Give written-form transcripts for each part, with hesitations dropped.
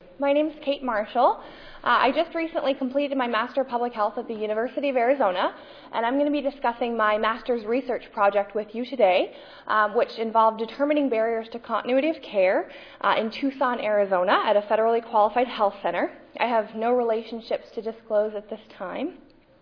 My name is Kate Marshall. I just recently completed my Master of Public Health at the University of Arizona, and I'm going to be discussing my master's research project with you today, which involved determining barriers to continuity of care in Tucson, Arizona at a federally qualified health center. I have no relationships to disclose at this time.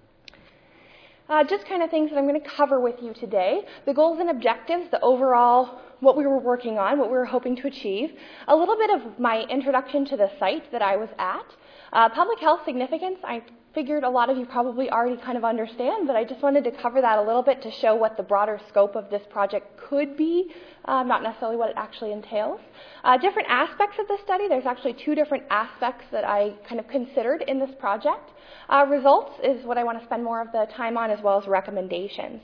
Just kind of things that I'm going to cover with you today. The goals and objectives, the overall, what we were working on, what we were hoping to achieve. A little bit of my introduction to the site that I was at. Public health significance, I figured a lot of you probably already kind of understand, but I just wanted to cover that a little bit to show what the broader scope of this project could be, not necessarily what it actually entails. Different aspects of the study, there's actually two different aspects that I kind of considered in this project. Results is what I want to spend more of the time on, as well as recommendations.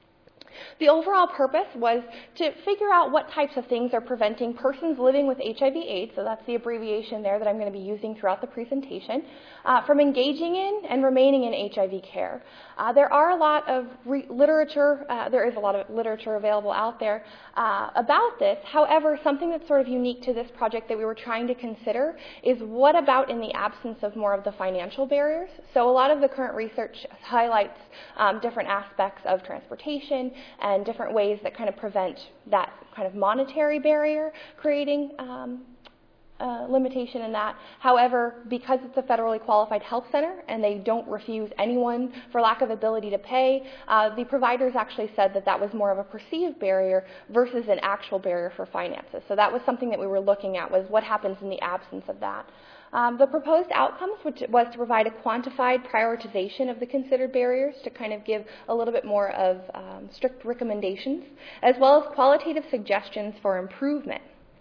The overall purpose was to figure out what types of things are preventing persons living with HIV/AIDS, so that's the abbreviation there that I'm going to be using throughout the presentation, from engaging in and remaining in HIV care. There are a lot of literature, there is a lot of literature available out there about this. However, something that's sort of unique to this project that we were trying to consider is what about in the absence of more of the financial barriers? So a lot of the current research highlights different aspects of transportation and different ways that kind of prevent that kind of monetary barrier creating limitation in that. However, because it's a federally qualified health center and they don't refuse anyone for lack of ability to pay, the providers actually said that that was more of a perceived barrier versus an actual barrier for finances. So that was something that we were looking at, was what happens in the absence of that. The proposed outcomes, which was to provide a quantified prioritization of the considered barriers to kind of give a little bit more of strict recommendations, as well as qualitative suggestions for improvement.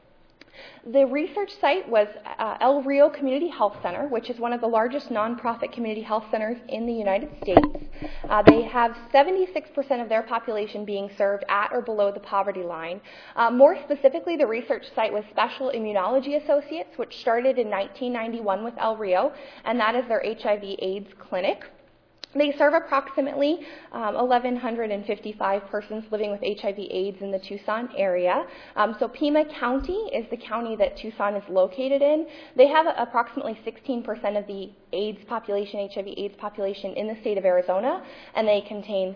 The research site was El Rio Community Health Center, which is one of the largest nonprofit community health centers in the United States. They have 76% of their population being served at or below the poverty line. More specifically, the research site was Special Immunology Associates, which started in 1991 with El Rio, and that is their HIV/AIDS clinic. They serve approximately 1,155 persons living with HIV/AIDS in the Tucson area. So Pima County is the county that Tucson is located in. They have approximately 16% of the AIDS population, HIV/AIDS population in the state of Arizona, and they contain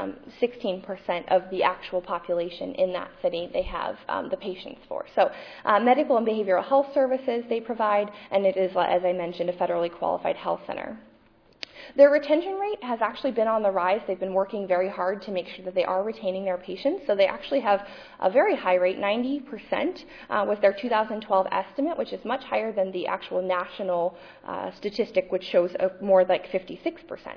16% of the actual population in that city they have the patients for. So medical and behavioral health services they provide, and it is, as I mentioned, a federally qualified health center. Their retention rate has actually been on the rise. They've been working very hard to make sure that they are retaining their patients. So they actually have a very high rate, 90% was their 2012 estimate, which is much higher than the actual national statistic, which shows more like 56%.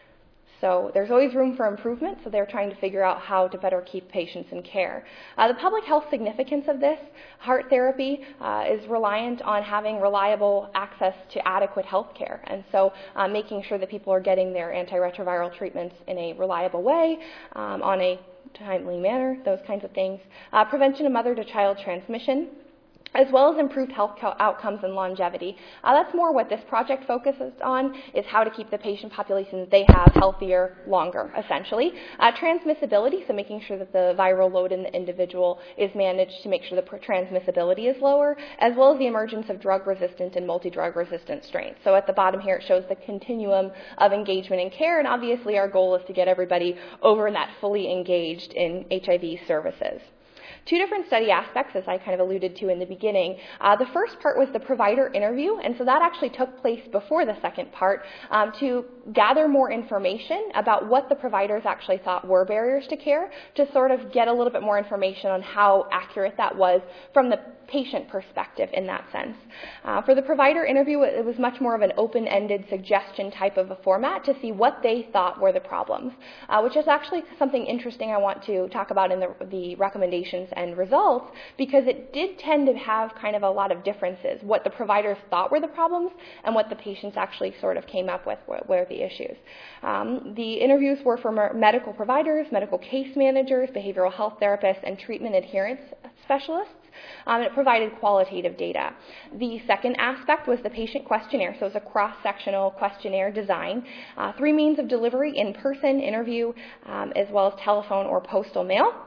So there's always room for improvement, so they're trying to figure out how to better keep patients in care. The public health significance of this, heart therapy is reliant on having reliable access to adequate health care, and so making sure that people are getting their antiretroviral treatments in a reliable way, on a timely manner, those kinds of things. Prevention of mother-to-child transmission, as well as improved health outcomes and longevity. That's more what this project focuses on, is how to keep the patient population that they have healthier longer, essentially. Transmissibility, so making sure that the viral load in the individual is managed to make sure the transmissibility is lower, as well as the emergence of drug-resistant and multi-drug resistant strains. So at the bottom here, it shows the continuum of engagement in care, and obviously our goal is to get everybody over in that fully engaged in HIV services. Two different study aspects, as I kind of alluded to in the beginning. The first part was the provider interview, and so that actually took place before the second part to gather more information about what the providers actually thought were barriers to care, to sort of get a little bit more information on how accurate that was from the patient perspective in that sense. For the provider interview, it was much more of an open-ended suggestion type of a format to see what they thought were the problems, which is actually something interesting I want to talk about in the recommendations and results, because it did tend to have kind of a lot of differences, what the providers thought were the problems and what the patients actually sort of came up with were the issues. The interviews were for medical providers, medical case managers, behavioral health therapists, and treatment adherence specialists. It provided qualitative data. The second aspect was the patient questionnaire, so it was a cross-sectional questionnaire design. 3 means of delivery: in-person, interview, as well as telephone or postal mail.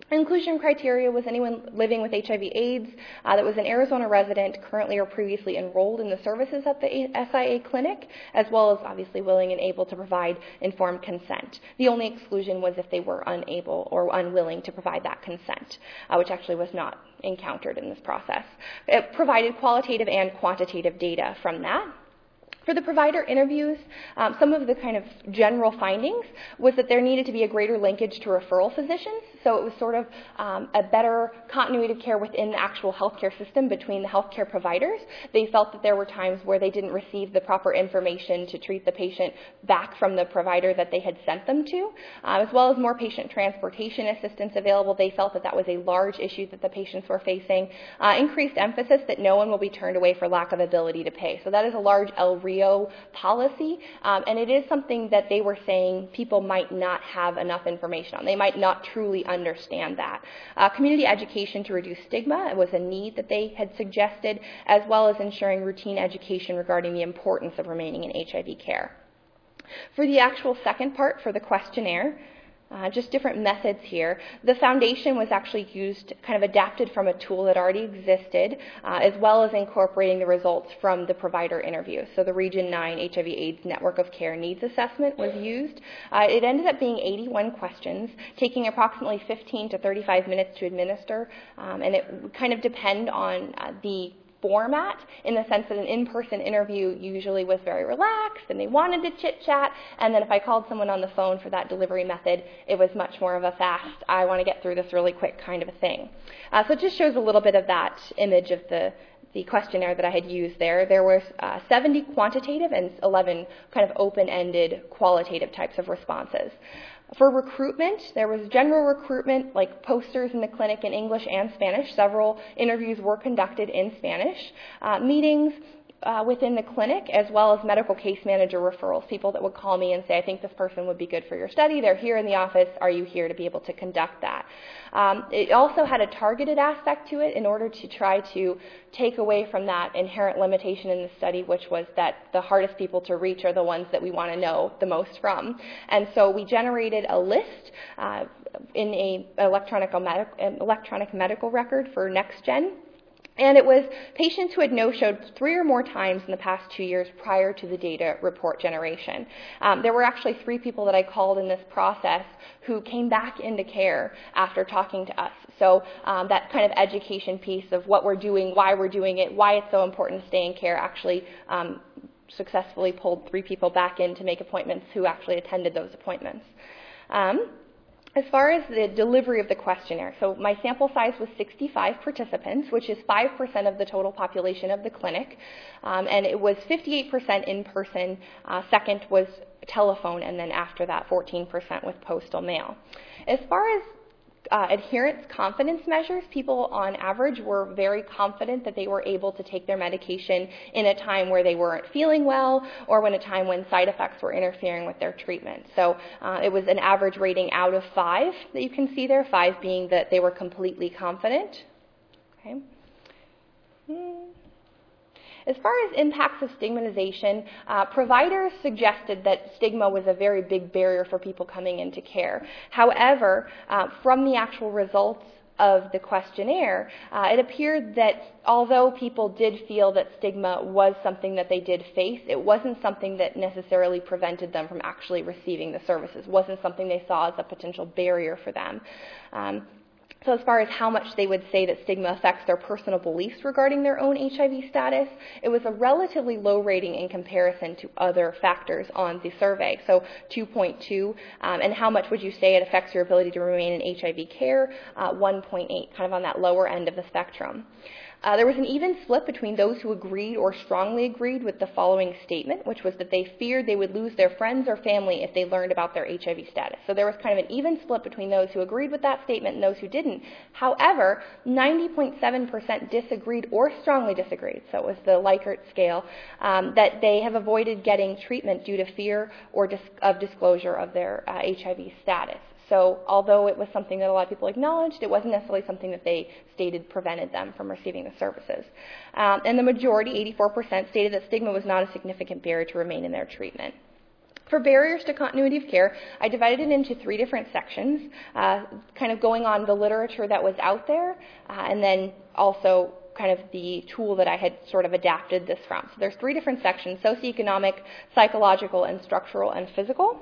Inclusion criteria was anyone living with HIV/AIDS that was an Arizona resident, currently or previously enrolled in the services at the SIA clinic, as well as obviously willing and able to provide informed consent. The only exclusion was if they were unable or unwilling to provide that consent, which actually was not encountered in this process. It provided qualitative and quantitative data from that. For the provider interviews, some of the kind of general findings was that there needed to be a greater linkage to referral physicians. So it was sort of a better continuity of care within the actual healthcare system between the healthcare providers. They felt that there were times where they didn't receive the proper information to treat the patient back from the provider that they had sent them to, as well as more patient transportation assistance available. They felt that that was a large issue that the patients were facing. Increased emphasis that no one will be turned away for lack of ability to pay. So that is a large LRIO policy, and it is something that they were saying people might not have enough information on. They might not truly understand that. Community education to reduce stigma was a need that they had suggested, as well as ensuring routine education regarding the importance of remaining in HIV care. For the actual second part, for the questionnaire, just different methods here. The foundation was actually used, kind of adapted from a tool that already existed, as well as incorporating the results from the provider interview. So the Region 9 HIV/AIDS Network of Care Needs Assessment was used. It ended up being 81 questions, taking approximately 15 to 35 minutes to administer, and it would kind of depend on the format, in the sense that an in-person interview usually was very relaxed and they wanted to chit-chat, and then if I called someone on the phone for that delivery method, it was much more of a fast, I want to get through this really quick kind of a thing. So it just shows a little bit of that image of the questionnaire that I had used there. There were 70 quantitative and 11 kind of open-ended qualitative types of responses. For recruitment, there was general recruitment, like posters in the clinic in English and Spanish. Several interviews were conducted in Spanish. Meetings within the clinic, as well as medical case manager referrals, people that would call me and say, I think this person would be good for your study. They're here in the office. Are you here to be able to conduct that? It also had a targeted aspect to it in order to try to take away from that inherent limitation in the study, which was that the hardest people to reach are the ones that we want to know the most from. And so we generated a list in an electronic medical record for NextGen. And it was patients who had no-showed 3 or more times in the past 2 years prior to the data report generation. There were actually 3 people that I called in this process who came back into care after talking to us. So that kind of education piece of what we're doing, why we're doing it, why it's so important to stay in care actually successfully pulled 3 people back in to make appointments who actually attended those appointments. As far as the delivery of the questionnaire, so my sample size was 65 participants, which is 5% of the total population of the clinic, and it was 58% in person, second was telephone, and then after that 14% with postal mail. As far as adherence confidence measures, people on average were very confident that they were able to take their medication in a time where they weren't feeling well or when a time when side effects were interfering with their treatment. So it was an average rating out of 5 that you can see there, 5 being that they were completely confident. Okay. As far as impacts of stigmatization, providers suggested that stigma was a very big barrier for people coming into care. However, from the actual results of the questionnaire, it appeared that although people did feel that stigma was something that they did face, it wasn't something that necessarily prevented them from actually receiving the services. It wasn't something they saw as a potential barrier for them. So as far as how much they would say that stigma affects their personal beliefs regarding their own HIV status, it was a relatively low rating in comparison to other factors on the survey. So 2.2, and how much would you say it affects your ability to remain in HIV care? 1.8, kind of on that lower end of the spectrum. There was an even split between those who agreed or strongly agreed with the following statement, which was that they feared they would lose their friends or family if they learned about their HIV status. So there was kind of an even split between those who agreed with that statement and those who didn't. However, 90.7% disagreed or strongly disagreed, so it was the Likert scale, that they have avoided getting treatment due to fear or of disclosure of their HIV status. So although it was something that a lot of people acknowledged, it wasn't necessarily something that they stated prevented them from receiving the services. And the majority, 84%, stated that stigma was not a significant barrier to remain in their treatment. For barriers to continuity of care, I divided it into 3 different sections, kind of going on the literature that was out there, and then also kind of the tool that I had sort of adapted this from. So there's 3 different sections: socioeconomic, psychological, and structural and physical.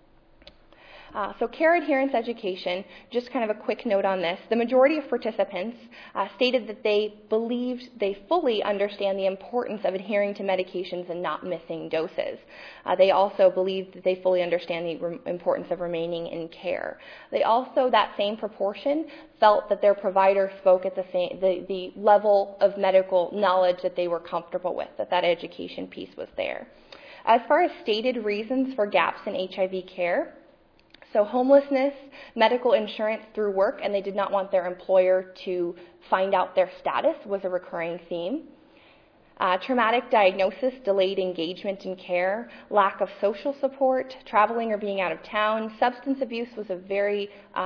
So care adherence education, just kind of a quick note on this. The majority of participants stated that they believed they fully understand the importance of adhering to medications and not missing doses. They also believed that they fully understand the importance of remaining in care. They also, that same proportion, felt that their provider spoke at the level of medical knowledge that they were comfortable with, that education piece was there. As far as stated reasons for gaps in HIV care, so homelessness, medical insurance through work, and they did not want their employer to find out their status was a recurring theme. Traumatic diagnosis, delayed engagement in care, lack of social support, traveling or being out of town. Substance abuse was a very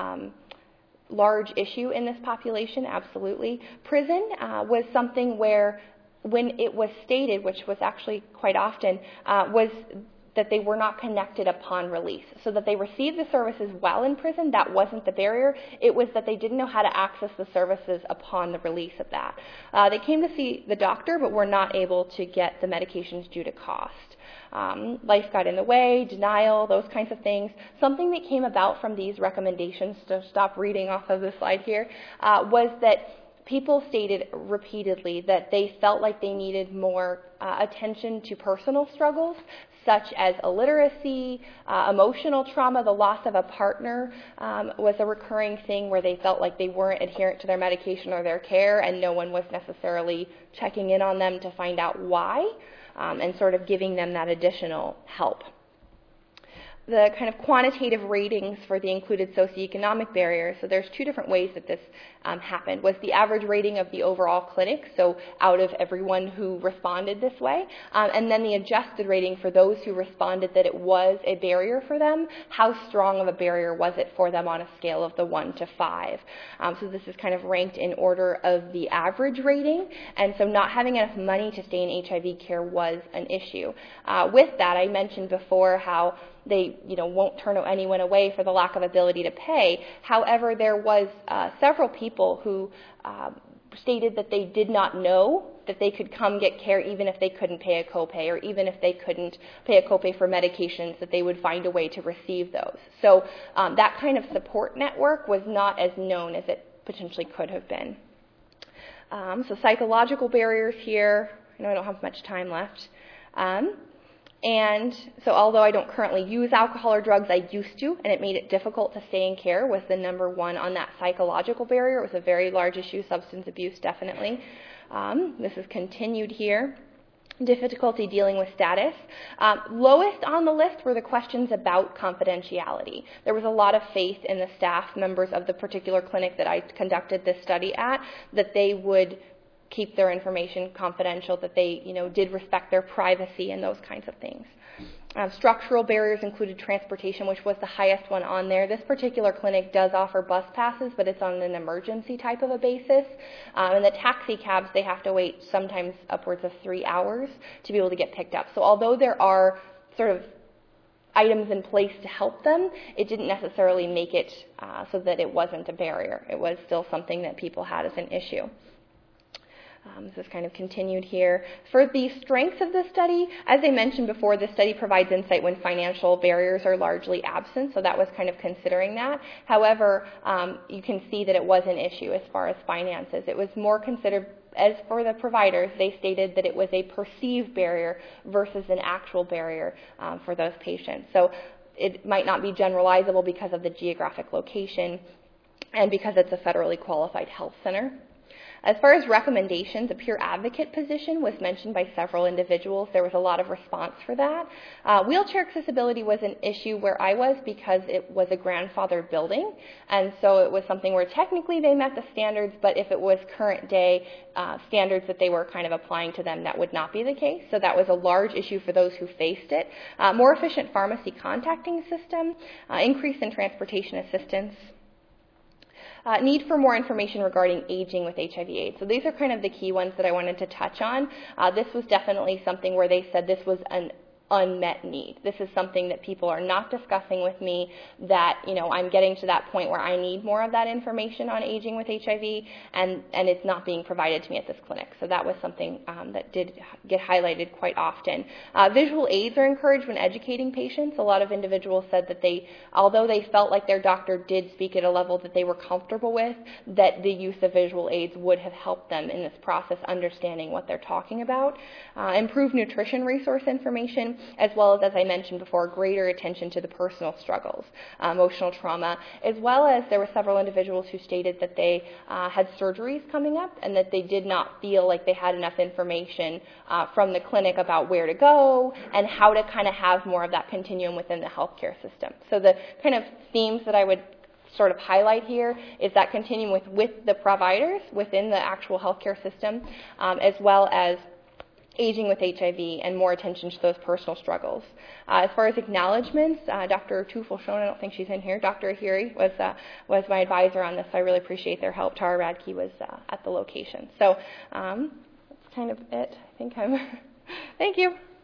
large issue in this population, absolutely. Prison was something where, when it was stated, which was actually quite often, was that they were not connected upon release. So that they received the services while in prison, that wasn't the barrier. It was that they didn't know how to access the services upon the release of that. They came to see the doctor, but were not able to get the medications due to cost. Life got in the way, denial, those kinds of things. Something that came about from these recommendations, to stop reading off of the slide here, was that people stated repeatedly that they felt like they needed more attention to personal struggles, such as illiteracy, emotional trauma. The loss of a partner was a recurring thing where they felt like they weren't adherent to their medication or their care, and no one was necessarily checking in on them to find out why, and sort of giving them that additional help. The kind of quantitative ratings for the included socioeconomic barriers, so there's 2 different ways that this happened, was the average rating of the overall clinic, so out of everyone who responded this way, and then the adjusted rating for those who responded that it was a barrier for them. How strong of a barrier was it for them on a scale of the 1 to 5? So this is kind of ranked in order of the average rating, and so not having enough money to stay in HIV care was an issue. With that, I mentioned before how they, won't turn anyone away for the lack of ability to pay. However, there was several people who stated that they did not know that they could come get care even if they couldn't pay a copay, or even if they couldn't pay a copay for medications, that they would find a way to receive those. So that kind of support network was not as known as it potentially could have been. So psychological barriers here. I know I don't have much time left. And so although I don't currently use alcohol or drugs, I used to, and it made it difficult to stay in care, was the number 1 on that psychological barrier. It was a very large issue, substance abuse definitely. This is continued here. Difficulty dealing with status. Lowest on the list were the questions about confidentiality. There was a lot of faith in the staff members of the particular clinic that I conducted this study at, that they would keep their information confidential, that they, did respect their privacy and those kinds of things. Structural barriers included transportation, which was the highest one on there. This particular clinic does offer bus passes, but it's on an emergency type of a basis. And the taxi cabs, they have to wait sometimes upwards of 3 hours to be able to get picked up. So although there are sort of items in place to help them, it didn't necessarily make it so that it wasn't a barrier. It was still something that people had as an issue. This is kind of continued here. For the strengths of the study, as I mentioned before, the study provides insight when financial barriers are largely absent, so that was kind of considering that. However, you can see that it was an issue as far as finances. It was more considered, as for the providers, they stated that it was a perceived barrier versus an actual barrier for those patients. So it might not be generalizable because of the geographic location and because it's a federally qualified health center. As far as recommendations, a peer advocate position was mentioned by several individuals. There was a lot of response for that. Wheelchair accessibility was an issue where I was because it was a grandfathered building, and so it was something where technically they met the standards, but if it was current day standards that they were kind of applying to them, that would not be the case. So that was a large issue for those who faced it. More efficient pharmacy contacting system, increase in transportation assistance. Need for more information regarding aging with HIV/AIDS. So these are kind of the key ones that I wanted to touch on. This was definitely something where they said this was unmet need. This is something that people are not discussing with me, that, I'm getting to that point where I need more of that information on aging with HIV, and it's not being provided to me at this clinic. So that was something that did get highlighted quite often. Visual aids are encouraged when educating patients. A lot of individuals said that although they felt like their doctor did speak at a level that they were comfortable with, that the use of visual aids would have helped them in this process understanding what they're talking about. Improved nutrition resource information, as well as I mentioned before, greater attention to the personal struggles, emotional trauma, as well as there were several individuals who stated that they had surgeries coming up and that they did not feel like they had enough information from the clinic about where to go and how to kind of have more of that continuum within the healthcare system. So the kind of themes that I would sort of highlight here is that continuum with the providers within the actual healthcare system, as well as aging with HIV and more attention to those personal struggles. As far as acknowledgments, Dr. Tufel-Schoen, I don't think she's in here, Dr. Ahiri was my advisor on this, so I really appreciate their help. Tara Radke was at the location. So that's kind of it. I think thank you.